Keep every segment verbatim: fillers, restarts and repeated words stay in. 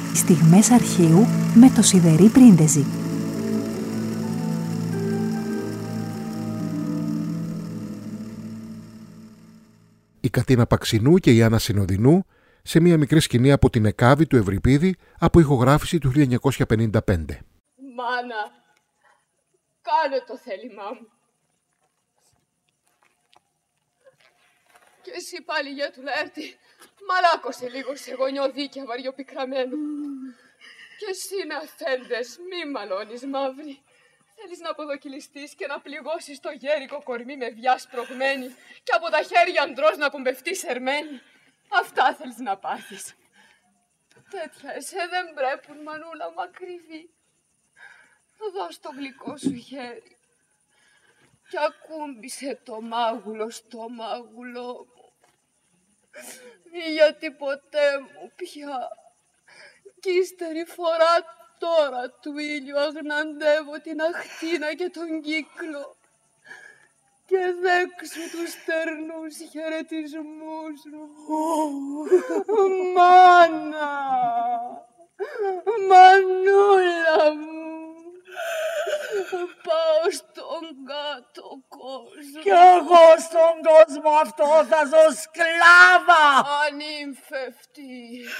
Στιγμές αρχείου με το Σιδερή Πρίντεζη. Η Κατίνα Παξινού και η Άννα Συνοδεινού σε μια μικρή σκηνή από την Εκάβη του Ευρυπίδη από ηχογράφηση του χίλια εννιακόσια πενήντα πέντε. Μάνα, κάνε το θέλημά μου. Και εσύ πάλι για του να έρθει, μαλάκωσε λίγο σε γονιό δίκαια βαριοπικραμένο. Mm. Και εσύ να φέντες, μη μαλώνεις μαύρη. Θέλεις να αποδοκιλιστείς και να πληγώσεις το γέρικο κορμί με βιά σπρωγμένη και από τα χέρια αντρός να κουμπευτεί σερμένη. Αυτά θέλεις να πάθεις. Τέτοια εσέ δεν πρέπουν, μανούλα μου ακριβή. Δώσ' το γλυκό σου χέρι και ακούμπησε το μάγουλο στο μάγουλό μου. Γιατί ποτέ μου πια κι ύστερη φορά τώρα του ήλιου αγναντεύω την αχτίνα και τον κύκλο και δέξου τους στερνούς χαιρετισμούς μου. Μάνα, μανούλα μου, πάω στον κάτω κόσμο. Κι εγώ στον κόσμο αυτό θα ζω σκλάβα. Ανήμφευτη,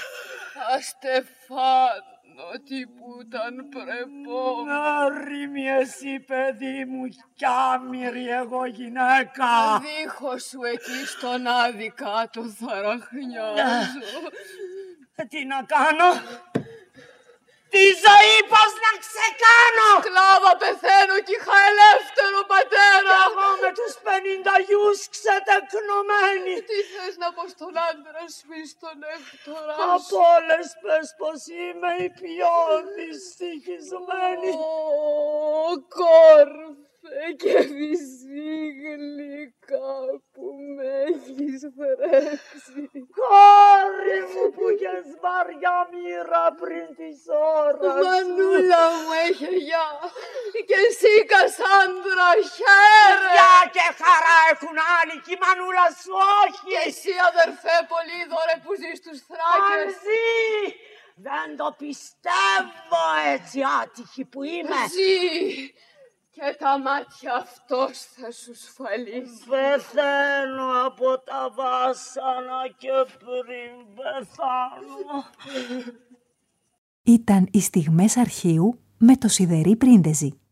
αστεφάνω τίποταν πρεπό. Άρημη εσύ παιδί μου κι άμυρη εγώ γυναίκα. Δίχως σου εκεί στον άδικα το θαραχνιάζω. Τι να κάνω, τη ζωή πώς να ξεκάνω. Σκλάβα πεθαίνω κι είχα ελεύθερο πατέρα. Κι εγώ με τους πενήντα γιους ξετεκνωμένη. Τι θες να πω στον άντρα σου ή στον Έκτορα σου? Από όλες πες πως είμαι η πιο δυστυχισμένη. Ω, κόρφε και βυσί γλυκά που με έχεις βρέξει. Κόρη μου που είχες βαριά μοίρα πριν της ώρας. Μανούλα μου έχει γεια και εσύ Κασάνδρα χαίρε. Γεια και χαρά έχουν άλλοι κι η μανούλα σου όχι. Και εσύ αδερφέ Πολύδωρε που ζεις στους Θράκες. Αν ζει, δεν το πιστεύω έτσι άτυχη που είμαι. Ζει και τα μάτια αυτός θα σου σφαλίσει. Πεθαίνω από τα βάσανα και πριν πεθάνω. Ήταν οι Στιγμές αρχείου με το Σιδερή Πρίντεζη.